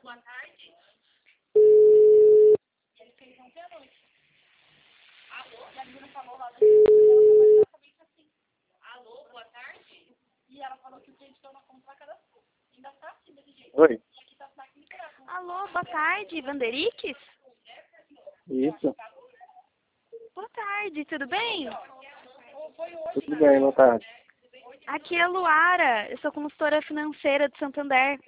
Oi. Alô, boa tarde, Vanderiques? Isso. Boa tarde, tudo bem? Tudo bem, boa tarde. Aqui é a Luara, eu sou consultora financeira de Santander.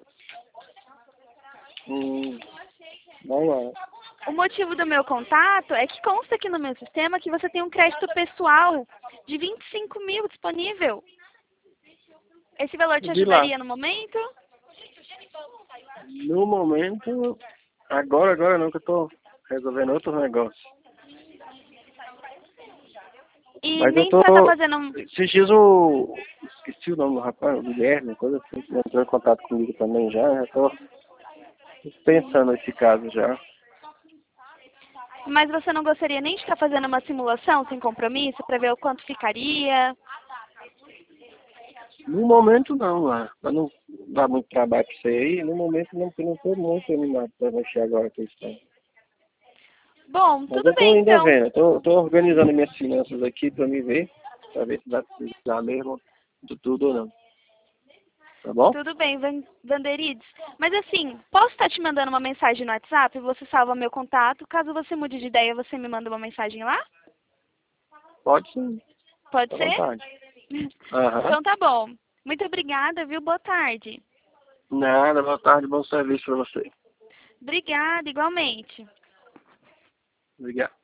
Vamos lá. O motivo do meu contato é que consta aqui no meu sistema que você tem um crédito pessoal de 25 mil disponível. Esse valor te De lá. ajudaria no momento? No momento, agora não, que eu tô resolvendo outro negócio. E Mas eu nem tô... pra estar fazendo um... Esses dias o... Esqueci o nome do rapaz, o Guilherme, coisa assim, que entrou em contato comigo também já tô pensando nesse caso já. Mas você não gostaria nem de estar fazendo uma simulação sem compromisso para ver o quanto ficaria? No momento não, lá. Pra não dar muito trabalho pra você aí, no momento não, porque eu não tô muito animado pra mexer agora com isso. Não. Bom, Mas tudo eu tô bem ainda então. vendo, tô organizando minhas finanças aqui pra me ver, pra ver se vai precisar mesmo de tudo ou não. Tá bom? Tudo bem, Vanderides. Mas assim, posso estar te mandando uma mensagem no WhatsApp e você salva meu contato? Caso você mude de ideia, você me manda uma mensagem lá? Pode sim, Pode à ser? vontade. Aham. Então tá bom. Muito obrigada, viu? Boa tarde. Nada, boa tarde, bom serviço pra você. Obrigada, igualmente. Obrigado.